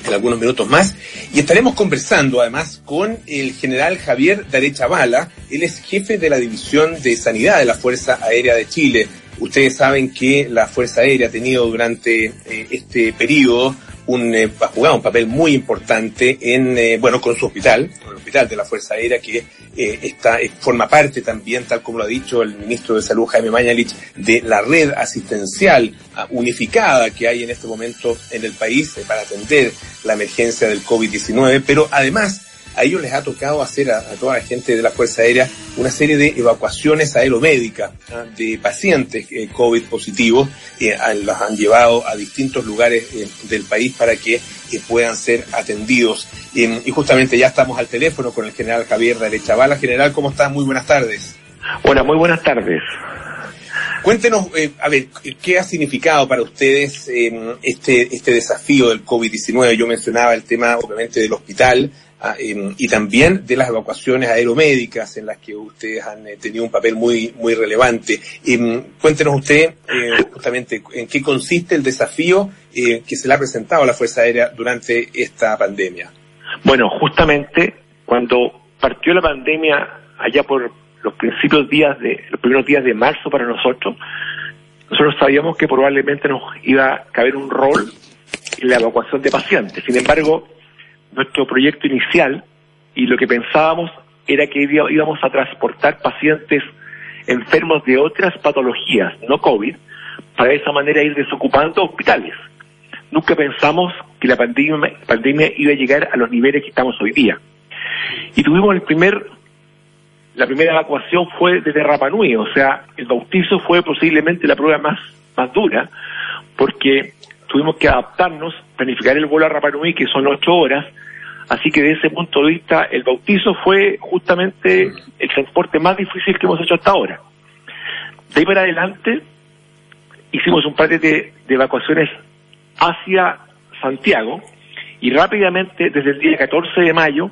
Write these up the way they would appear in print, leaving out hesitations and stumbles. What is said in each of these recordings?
en algunos minutos más, y estaremos conversando además con el general Javier Arechavala. Él es jefe de la División de Sanidad de la Fuerza Aérea de Chile. Ustedes saben que la Fuerza Aérea ha tenido durante este periodo ha jugado un papel muy importante con su hospital, con el hospital de la Fuerza Aérea, que forma parte también, tal como lo ha dicho el ministro de Salud, Jaime Mañalich, de la red asistencial unificada que hay en este momento en el país para atender la emergencia del COVID-19, pero además a ellos les ha tocado hacer a toda la gente de la Fuerza Aérea una serie de evacuaciones aeromédicas de pacientes COVID positivos. Los han llevado a distintos lugares del país para que puedan ser atendidos. Y justamente ya estamos al teléfono con el general Javier Arechavala. General, ¿cómo está? Muy buenas tardes. Hola, muy buenas tardes. Cuéntenos, ¿qué ha significado para ustedes este desafío del COVID-19? Yo mencionaba el tema, obviamente, del hospital, y también de las evacuaciones aeromédicas en las que ustedes han tenido un papel muy muy relevante. Cuéntenos usted justamente en qué consiste el desafío que se le ha presentado a la Fuerza Aérea durante esta pandemia. Bueno, justamente cuando partió la pandemia allá por los primeros días de marzo para nosotros sabíamos que probablemente nos iba a caber un rol en la evacuación de pacientes. Sin embargo, nuestro proyecto inicial y lo que pensábamos era que íbamos a transportar pacientes enfermos de otras patologías, no COVID, para de esa manera ir desocupando hospitales. Nunca pensamos que la pandemia iba a llegar a los niveles que estamos hoy día. Y tuvimos la primera evacuación fue desde Rapa Nui, o sea, el bautizo fue posiblemente la prueba más dura, porque tuvimos que adaptarnos, planificar el vuelo a Rapa Nui, que son 8 horas, así que desde ese punto de vista el bautizo fue justamente el transporte más difícil que hemos hecho hasta ahora. De ahí para adelante hicimos un par de evacuaciones hacia Santiago y rápidamente desde el día 14 de mayo,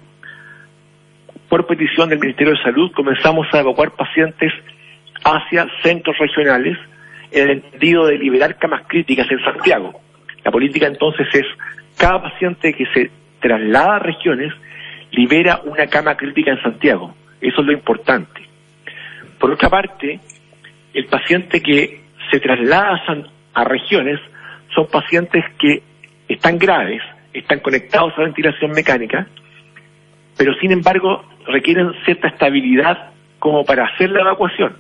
por petición del Ministerio de Salud, comenzamos a evacuar pacientes hacia centros regionales en el entendido de liberar camas críticas en Santiago. La política entonces es, cada paciente que se traslada a regiones libera una cama crítica en Santiago. Eso es lo importante. Por otra parte, el paciente que se traslada a regiones son pacientes que están graves, están conectados a ventilación mecánica, pero sin embargo requieren cierta estabilidad como para hacer la evacuación.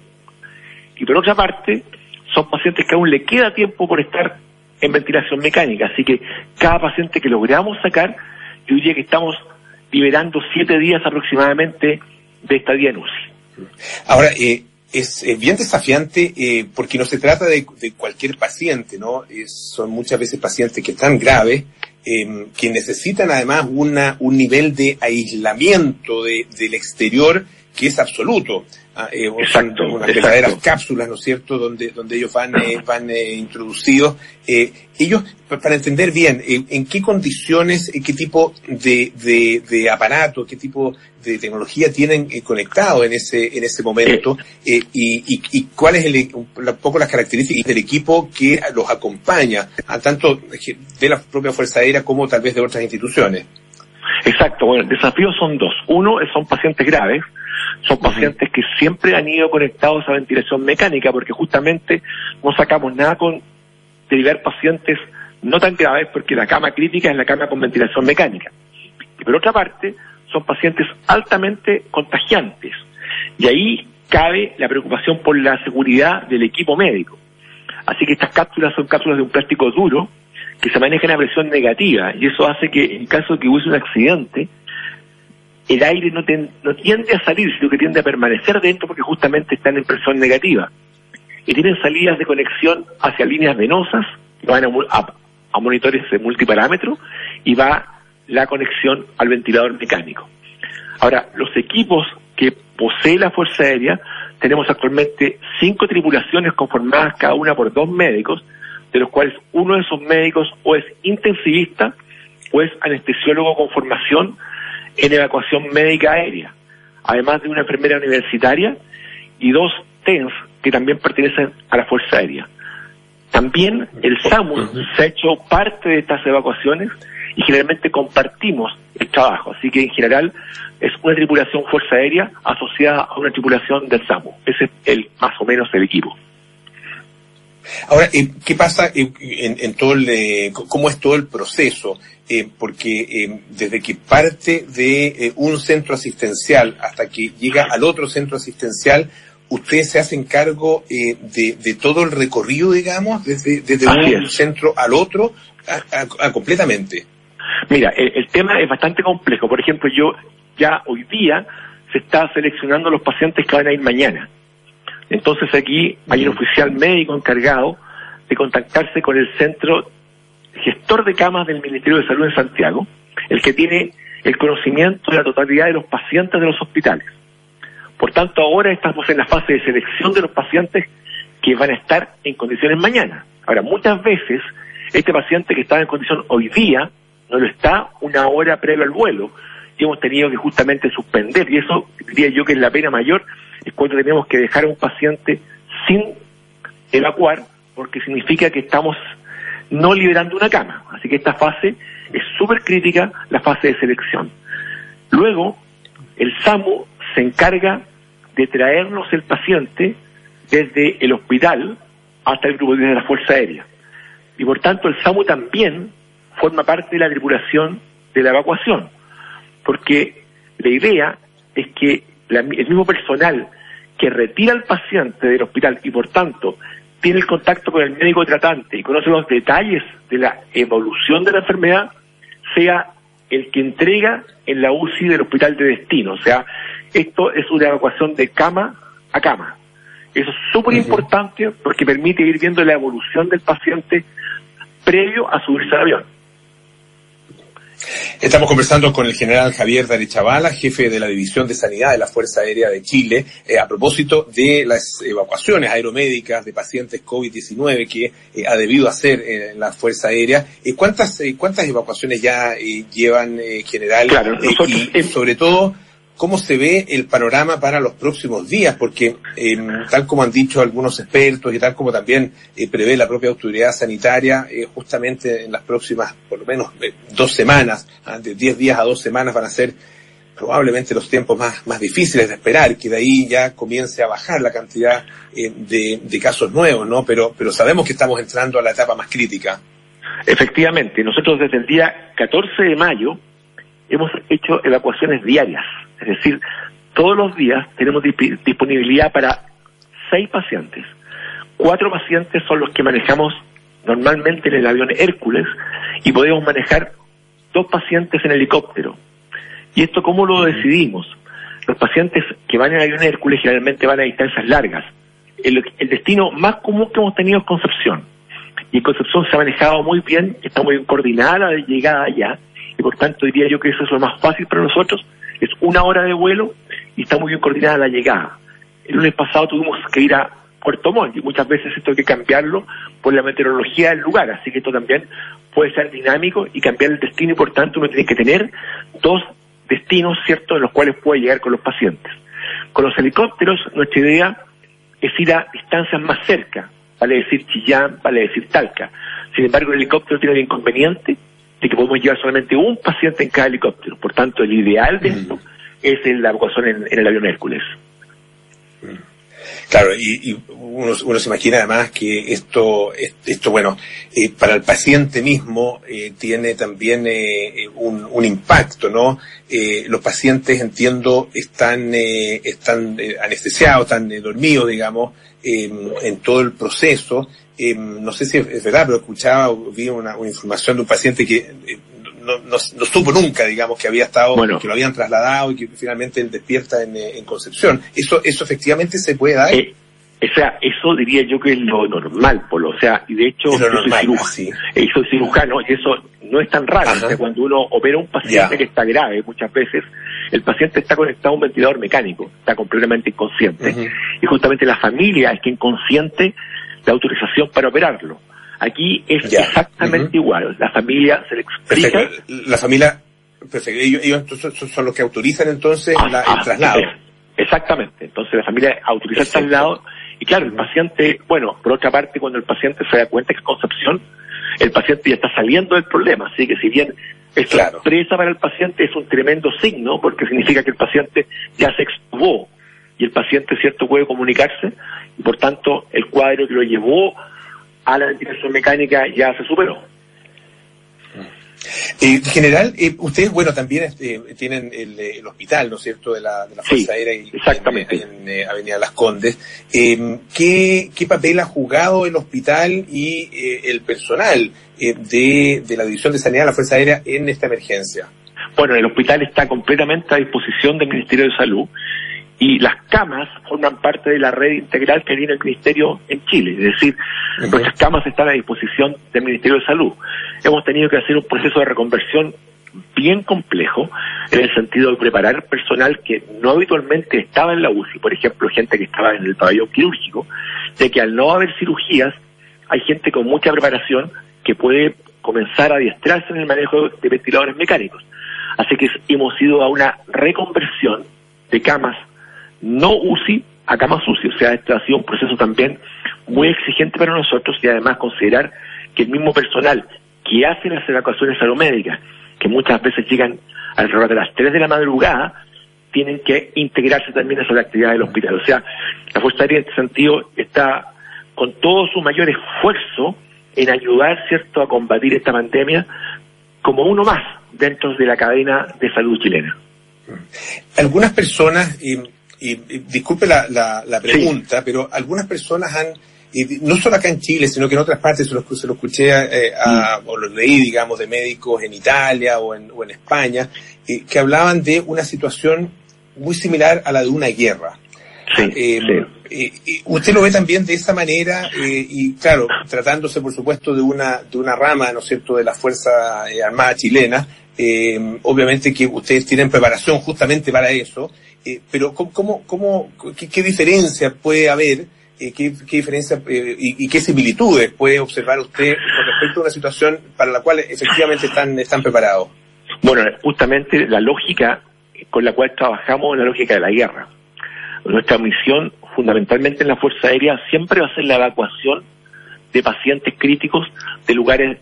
Y por otra parte, son pacientes que aún le queda tiempo por estar en ventilación mecánica, así que cada paciente que logramos sacar, yo diría que estamos liberando 7 días aproximadamente de estadía en UCI. Ahora, es bien desafiante porque no se trata de cualquier paciente, ¿no? Son muchas veces pacientes que están graves, que necesitan además un nivel de aislamiento del exterior que es absoluto. Exacto, son unas verdaderas cápsulas, ¿no es cierto?, donde ellos van introducidos. Ellos, para entender bien, en qué condiciones, qué tipo de aparato, qué tipo de tecnología tienen conectado en ese momento, y cuál es un poco las características del equipo que los acompaña, tanto de la propia Fuerza Aérea como tal vez de otras instituciones. Exacto, bueno, el desafío son dos. Uno, son pacientes graves, son pacientes que siempre han ido conectados a ventilación mecánica, porque justamente no sacamos nada con derivar pacientes no tan graves, porque la cama crítica es la cama con ventilación mecánica. Y por otra parte, son pacientes altamente contagiantes, y ahí cabe la preocupación por la seguridad del equipo médico. Así que estas cápsulas son cápsulas de un plástico duro, que se manejan a presión negativa, y eso hace que en caso de que hubiese un accidente, el aire no tiende a salir, sino que tiende a permanecer dentro porque justamente están en presión negativa. Y tienen salidas de conexión hacia líneas venosas, que van a monitores de multiparámetro, y va la conexión al ventilador mecánico. Ahora, los equipos que posee la Fuerza Aérea, tenemos actualmente 5 tripulaciones conformadas cada una por 2 médicos, de los cuales uno de esos médicos o es intensivista o es anestesiólogo con formación en evacuación médica aérea, además de una enfermera universitaria y 2 TENS que también pertenecen a la Fuerza Aérea. También el SAMU se ha hecho parte de estas evacuaciones y generalmente compartimos el trabajo. Así que en general es una tripulación Fuerza Aérea asociada a una tripulación del SAMU. Ese es más o menos el equipo. Ahora, ¿qué pasa en todo cómo es todo el proceso? Porque desde que parte de un centro asistencial hasta que llega al otro centro asistencial, ustedes se hacen cargo de todo el recorrido, digamos, desde un centro al otro, completamente. Mira, el tema es bastante complejo. Por ejemplo, ya hoy día se está seleccionando los pacientes que van a ir mañana. Entonces aquí hay un oficial médico encargado de contactarse con el centro gestor de camas del Ministerio de Salud en Santiago, el que tiene el conocimiento de la totalidad de los pacientes de los hospitales. Por tanto, ahora estamos en la fase de selección de los pacientes que van a estar en condiciones mañana. Ahora, muchas veces, este paciente que estaba en condición hoy día, no lo está una hora previo al vuelo, y hemos tenido que justamente suspender, y eso diría yo que es la pena mayor, es cuando tenemos que dejar a un paciente sin evacuar, porque significa que estamos no liberando una cama. Así que esta fase es súper crítica, la fase de selección. Luego, el SAMU se encarga de traernos el paciente desde el hospital hasta el grupo de la Fuerza Aérea. Y por tanto, el SAMU también forma parte de la tripulación de la evacuación, porque la idea es que el mismo personal que retira al paciente del hospital y por tanto tiene el contacto con el médico tratante y conoce los detalles de la evolución de la enfermedad, sea el que entrega en la UCI del hospital de destino. O sea, esto es una evacuación de cama a cama. Eso es súper importante porque permite ir viendo la evolución del paciente previo a subirse al avión. Estamos conversando con el general Javier Darechavala, jefe de la División de Sanidad de la Fuerza Aérea de Chile, a propósito de las evacuaciones aeromédicas de pacientes COVID-19 que ha debido hacer en la Fuerza Aérea. ¿Cuántas evacuaciones ya llevan, general? Claro, y sobre todo, ¿cómo se ve el panorama para los próximos días? Porque tal como han dicho algunos expertos y tal como también prevé la propia autoridad sanitaria, justamente en las próximas, por lo menos 2 semanas, de 10 días a 2 semanas van a ser probablemente los tiempos más difíciles de esperar, que de ahí ya comience a bajar la cantidad de casos nuevos, ¿no? Pero sabemos que estamos entrando a la etapa más crítica. Efectivamente, nosotros desde el día 14 de mayo hemos hecho evacuaciones diarias. Es decir, todos los días tenemos disponibilidad para 6 pacientes. 4 pacientes son los que manejamos normalmente en el avión Hércules y podemos manejar 2 pacientes en helicóptero. ¿Y esto cómo lo decidimos? Los pacientes que van en el avión Hércules generalmente van a distancias largas. El destino más común que hemos tenido es Concepción. Y en Concepción se ha manejado muy bien, está muy bien coordinada la llegada allá, y por tanto diría yo que eso es lo más fácil para nosotros. Es 1 hora de vuelo y está muy bien coordinada la llegada. El lunes pasado tuvimos que ir a Puerto Montt y muchas veces esto hay que cambiarlo por la meteorología del lugar, así que esto también puede ser dinámico y cambiar el destino, y por tanto uno tiene que tener 2 destinos, ¿cierto?, en los cuales puede llegar con los pacientes. Con los helicópteros nuestra idea es ir a distancias más cerca, vale decir Chillán, vale decir Talca. Sin embargo, el helicóptero tiene el inconveniente de que podemos llevar solamente un paciente en cada helicóptero. Por tanto, el ideal de esto es la evacuación en el avión Hércules. Claro, y uno se imagina además que esto bueno, para el paciente mismo tiene también un impacto, ¿no? Los pacientes, entiendo, están anestesiados, están dormidos, digamos, en todo el proceso. No sé si es verdad, pero vi una información de un paciente que no supo nunca, digamos, que había estado, que lo habían trasladado y que finalmente él despierta en Concepción. ¿Eso efectivamente se puede dar? O sea, eso diría yo que es lo normal, Polo. O sea, y de hecho, soy cirujano y eso no es tan raro. O sea, cuando uno opera a un paciente que está grave, muchas veces el paciente está conectado a un ventilador mecánico, está completamente inconsciente. Y justamente la familia es quien consiente la autorización para operarlo. Aquí es exactamente igual. La familia se le explica. Perfecto. La familia, perfecto. Ellos son los que autorizan entonces el traslado. Exactamente. Entonces la familia autoriza el traslado. Y claro, el paciente, bueno, por otra parte, cuando el paciente se da cuenta que es Concepción, el paciente ya está saliendo del problema, así que si bien es sorpresa para el paciente, es un tremendo signo, porque significa que el paciente ya se extubó, y el paciente, cierto, puede comunicarse, y por tanto el cuadro que lo llevó a la ventilación mecánica ya se superó. En general, ustedes, bueno, también tienen el hospital, ¿no es cierto?, de la Fuerza Aérea exactamente. en Avenida Las Condes. ¿Qué papel ha jugado el hospital y el personal de la División de Sanidad de la Fuerza Aérea en esta emergencia? Bueno, el hospital está completamente a disposición del Ministerio de Salud, y las camas forman parte de la red integral que tiene el Ministerio en Chile, es decir, nuestras camas están a disposición del Ministerio de Salud. Hemos tenido que hacer un proceso de reconversión bien complejo, en el sentido de preparar personal que no habitualmente estaba en la UCI, por ejemplo, gente que estaba en el pabellón quirúrgico, de que al no haber cirugías, hay gente con mucha preparación que puede comenzar a adiestrarse en el manejo de ventiladores mecánicos. Así que hemos ido a una reconversión de camas no UCI a camas UCI, o sea, este ha sido un proceso también muy exigente para nosotros, y además considerar que el mismo personal que hace las evacuaciones aeromédicas, que muchas veces llegan alrededor de las 3 de la madrugada, tienen que integrarse también a esa actividad del hospital. O sea, la Fuerza Aérea en este sentido está con todo su mayor esfuerzo en ayudar, cierto, a combatir esta pandemia como uno más dentro de la cadena de salud chilena. Algunas personas, disculpe la pregunta, pero algunas personas han, no solo acá en Chile, sino que en otras partes, se lo escuché o lo leí, digamos, de médicos en Italia o en España, que hablaban de una situación muy similar a la de una guerra. ¿Usted lo ve también de esa manera? Y claro, tratándose por supuesto de una rama, ¿no es cierto?, de la Fuerza Armada chilena, obviamente que ustedes tienen preparación justamente para eso, pero ¿qué diferencia puede haber? ¿Qué diferencia y qué similitudes puede observar usted con respecto a una situación para la cual efectivamente están preparados? Bueno, justamente la lógica con la cual trabajamos es la lógica de la guerra. Nuestra misión, fundamentalmente en la Fuerza Aérea, siempre va a ser la evacuación de pacientes críticos de lugares,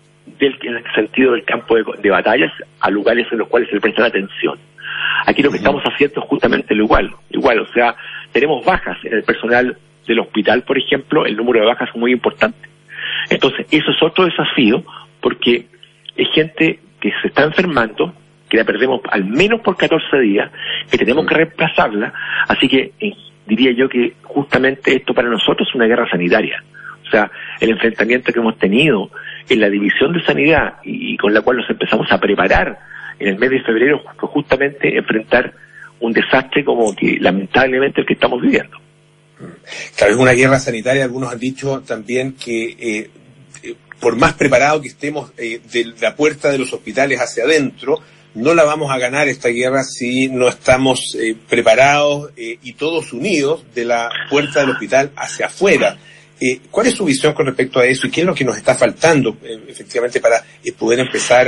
en el sentido del campo de batallas, a lugares en los cuales se le presta atención. Aquí lo que estamos haciendo es justamente lo igual, o sea, tenemos bajas en el personal del hospital, por ejemplo, el número de bajas es muy importante. Entonces, eso es otro desafío, porque es gente que se está enfermando, que la perdemos al menos por 14 días, que tenemos que reemplazarla, así que diría yo que justamente esto para nosotros es una guerra sanitaria. O sea, el enfrentamiento que hemos tenido en la División de Sanidad y con la cual nos empezamos a preparar en el mes de febrero fue justamente enfrentar un desastre como que lamentablemente el que estamos viviendo. Claro, es una guerra sanitaria. Algunos han dicho también que por más preparado que estemos de la puerta de los hospitales hacia adentro, no la vamos a ganar esta guerra si no estamos preparados y todos unidos de la puerta del hospital hacia afuera. ¿Cuál es su visión con respecto a eso y qué es lo que nos está faltando efectivamente para poder empezar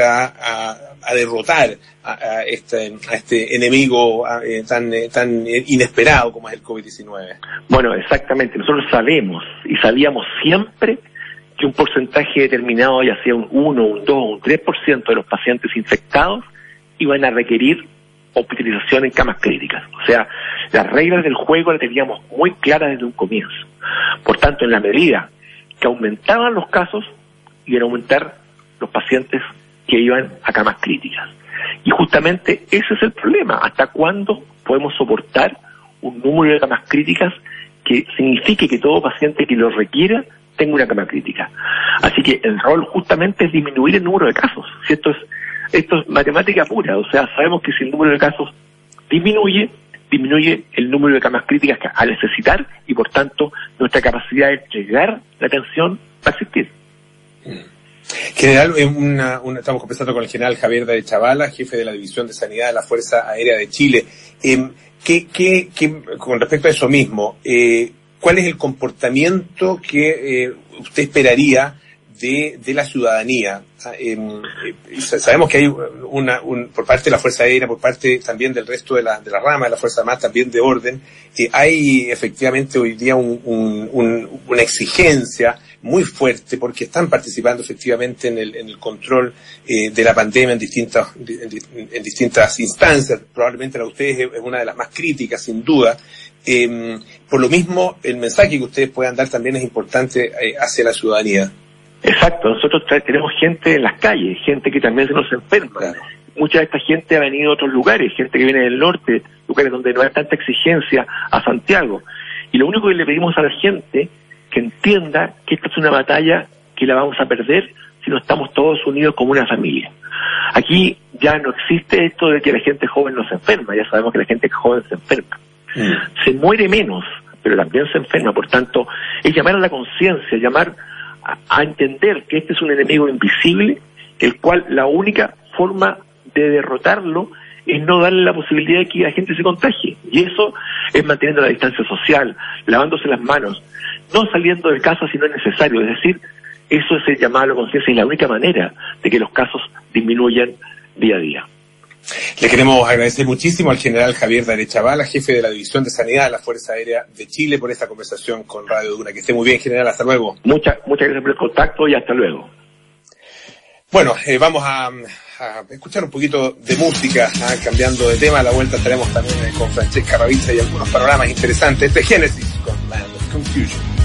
a derrotar a este enemigo tan inesperado como es el COVID-19? Bueno, exactamente. Nosotros sabemos y sabíamos siempre que un porcentaje determinado, ya sea un 1, un 2, un 3% de los pacientes infectados iban a requerir hospitalización en camas críticas. O sea, las reglas del juego las teníamos muy claras desde un comienzo. Por tanto, en la medida que aumentaban los casos, iban a aumentar los pacientes que iban a camas críticas. Y justamente ese es el problema. ¿Hasta cuándo podemos soportar un número de camas críticas que signifique que todo paciente que lo requiera tenga una cama crítica? Así que el rol justamente es disminuir el número de casos. Si esto es matemática pura, o sea, sabemos que si el número de casos disminuye el número de camas críticas a necesitar y por tanto nuestra capacidad de entregar la atención va a existir. General, estamos conversando con el general Javier Darecha Bala, jefe de la División de Sanidad de la Fuerza Aérea de Chile. Con respecto a eso mismo, ¿cuál es el comportamiento que usted esperaría de la ciudadanía? Sabemos que hay por parte de la Fuerza Aérea, por parte también del resto de la rama de la Fuerza Armada, también de orden, hay efectivamente hoy día una exigencia muy fuerte porque están participando efectivamente en el control de la pandemia en distintas instancias. Probablemente la de ustedes es una de las más críticas, sin duda. Por lo mismo, el mensaje que ustedes puedan dar también es importante hacia la ciudadanía. Exacto, nosotros tenemos gente en las calles, gente que también se nos enferma. Claro. Mucha de esta gente ha venido a otros lugares, gente que viene del norte, lugares donde no hay tanta exigencia, a Santiago. Y lo único que le pedimos a la gente que entienda que esta es una batalla que la vamos a perder si no estamos todos unidos como una familia. Aquí ya no existe esto de que la gente joven no se enferma, ya sabemos que la gente joven se enferma. Se muere menos, pero también se enferma. Por tanto, es llamar a la conciencia, llamar a entender que este es un enemigo invisible, el cual la única forma de derrotarlo es no darle la posibilidad de que la gente se contagie. Y eso es manteniendo la distancia social, lavándose las manos, no saliendo de casa si no es necesario. Es decir, eso es el llamado a la conciencia y la única manera de que los casos disminuyan día a día. Le queremos agradecer muchísimo al general Javier Darechavala, jefe de la División de Sanidad de la Fuerza Aérea de Chile, por esta conversación con Radio Duna. Que esté muy bien, general. Hasta luego. Muchas gracias por el contacto y hasta luego. Bueno, vamos a escuchar un poquito de música, cambiando de tema. A la vuelta estaremos también con Francesca Ravizza y algunos panoramas interesantes. Este es Génesis con Man of Confusion.